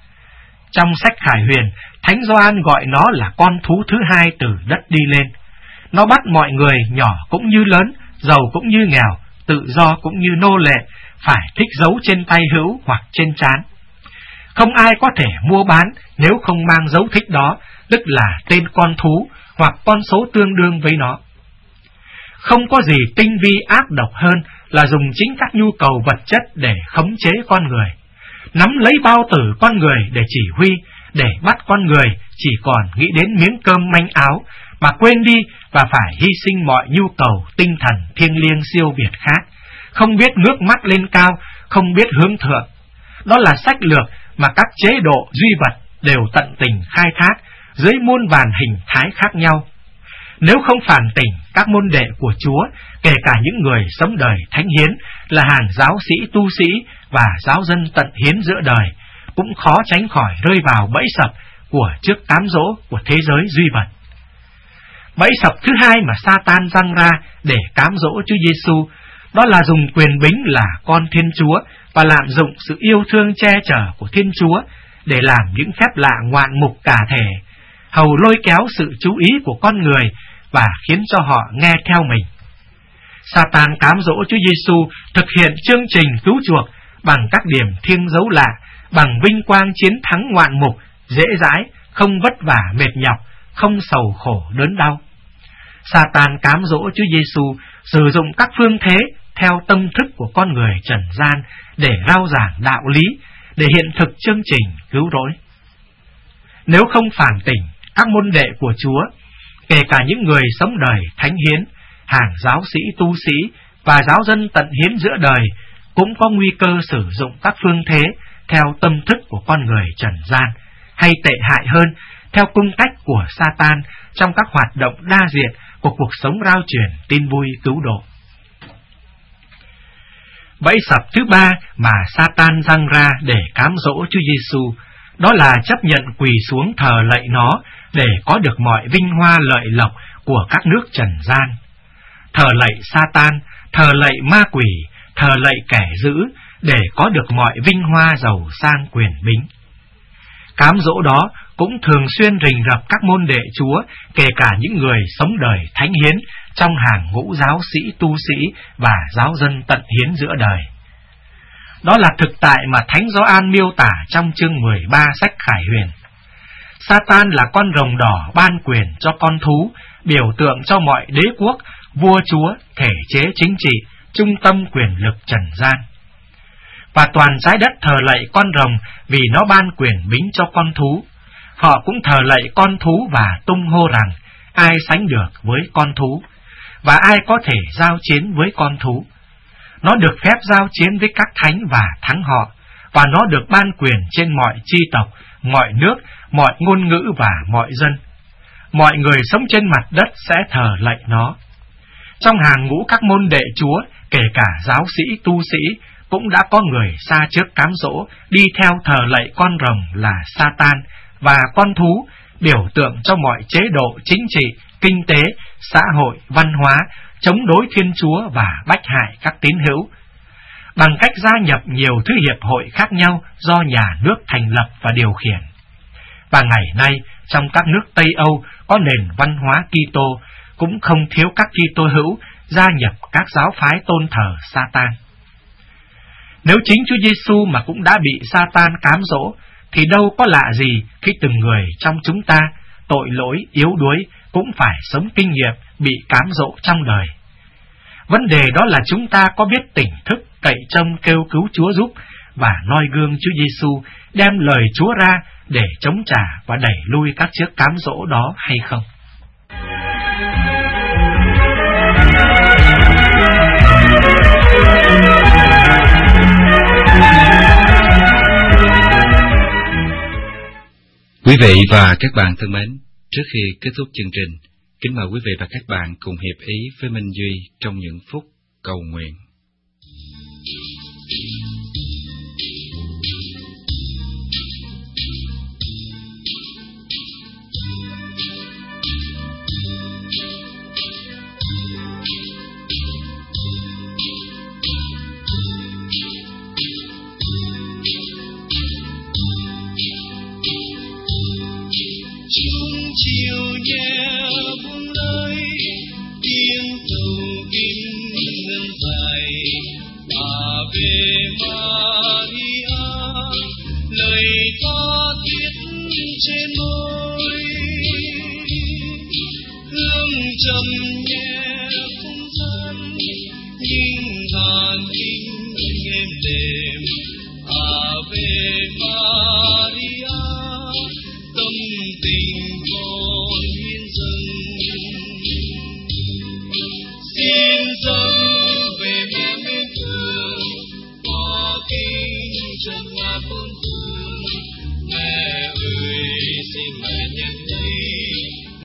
Trong sách Khải Huyền, Thánh Gioan gọi nó là con thú thứ hai từ đất đi lên. Nó bắt mọi người nhỏ cũng như lớn, giàu cũng như nghèo, tự do cũng như nô lệ, phải thích dấu trên tay hữu hoặc trên trán. Không ai có thể mua bán nếu không mang dấu thích đó, tức là tên con thú hoặc con số tương đương với nó. Không có gì tinh vi ác độc hơn là dùng chính các nhu cầu vật chất để khống chế con người, nắm lấy bao tử con người để chỉ huy, để bắt con người chỉ còn nghĩ đến miếng cơm manh áo, mà quên đi và phải hy sinh mọi nhu cầu tinh thần thiêng liêng siêu việt khác, không biết ngước mắt lên cao, không biết hướng thượng. Đó là sách lược mà các chế độ duy vật đều tận tình khai thác dưới muôn vàn hình thái khác nhau. Nếu không phản tỉnh các môn đệ của Chúa, kể cả những người sống đời thánh hiến là hàng giáo sĩ tu sĩ và giáo dân tận hiến giữa đời, cũng khó tránh khỏi rơi vào bẫy sập của trước cám dỗ của thế giới duy vật. Bẫy sập thứ hai mà Sa-tan giăng ra để cám dỗ Chúa Giêsu, đó là dùng quyền bính là con Thiên Chúa và lạm dụng sự yêu thương che chở của Thiên Chúa để làm những phép lạ ngoạn mục cả thể, hầu lôi kéo sự chú ý của con người và khiến cho họ nghe theo mình. Sa-tan cám dỗ Chúa Giêsu thực hiện chương trình cứu chuộc bằng các điểm thiêng dấu lạ, bằng vinh quang chiến thắng ngoạn mục, dễ dãi, không vất vả mệt nhọc, không sầu khổ đớn đau. Sa-tan cám dỗ Chúa Giêsu sử dụng các phương thế theo tâm thức của con người trần gian để rao giảng đạo lý, để hiện thực chương trình cứu rỗi. Nếu không phản tỉnh các môn đệ của Chúa, kể cả những người sống đời thánh hiến, hàng giáo sĩ tu sĩ và giáo dân tận hiến giữa đời, cũng có nguy cơ sử dụng các phương thế theo tâm thức của con người trần gian, hay tệ hại hơn, theo cung cách của Sa-tan trong các hoạt động đa diện của cuộc sống rao truyền tin vui cứu độ. Bẫy sập thứ ba mà Sa-tan giăng ra để cám dỗ Chúa Giêsu, đó là chấp nhận quỳ xuống thờ lạy nó để có được mọi vinh hoa lợi lộc của các nước trần gian. Thờ lạy Sa-tan, thờ lạy ma quỷ, thờ lạy kẻ dữ để có được mọi vinh hoa giàu sang quyền bính. Cám dỗ đó cũng thường xuyên rình rập các môn đệ Chúa, kể cả những người sống đời thánh hiến trong hàng ngũ giáo sĩ tu sĩ và giáo dân tận hiến giữa đời. Đó là thực tại mà Thánh Gioan miêu tả trong chương 13 sách Khải Huyền. Sa-tan là con rồng đỏ ban quyền cho con thú, biểu tượng cho mọi đế quốc, vua chúa, thể chế chính trị, trung tâm quyền lực trần gian. Và toàn trái đất thờ lạy con rồng vì nó ban quyền bính cho con thú. Họ cũng thờ lạy con thú và tung hô rằng ai sánh được với con thú, và ai có thể giao chiến với con thú. Nó được phép giao chiến với các thánh và thắng họ, và nó được ban quyền trên mọi chi tộc, mọi nước, mọi ngôn ngữ và mọi dân. Mọi người sống trên mặt đất sẽ thờ lạy nó. Trong hàng ngũ các môn đệ Chúa, kể cả giáo sĩ tu sĩ, cũng đã có người xa trước cám dỗ đi theo thờ lạy con rồng là Sa-tan và con thú, biểu tượng cho mọi chế độ chính trị, kinh tế, xã hội, văn hóa, chống đối Thiên Chúa và bách hại các tín hữu, bằng cách gia nhập nhiều thứ hiệp hội khác nhau do nhà nước thành lập và điều khiển. Và ngày nay, trong các nước Tây Âu có nền văn hóa Kitô, cũng không thiếu các Kitô hữu gia nhập các giáo phái tôn thờ Sa-tan. Nếu chính Chúa Giêsu mà cũng đã bị Sa-tan cám dỗ, thì đâu có lạ gì khi từng người trong chúng ta, tội lỗi, yếu đuối, cũng phải sống kinh nghiệm bị cám dỗ trong đời. Vấn đề đó là chúng ta có biết tỉnh thức cậy trông kêu cứu Chúa giúp và noi gương Chúa Giêsu đem lời Chúa ra để chống trả và đẩy lui các chiếc cám dỗ đó hay không?
Quý vị và các bạn thân mến, trước khi kết thúc chương trình, kính mời quý vị và các bạn cùng hiệp ý với Minh Duy trong những phút cầu nguyện.
Chung chiều nhẹ buông lơi, tiếng tàu kinh ngân dài. Ave Maria, lời tha thiết trên môi, hương trầm nhẹ không gian, nhưng hàn kinh êm đềm. Ave Maria, tâm tình con hiến dâng, xin dâng về mẹ mến thương, qua kinh trần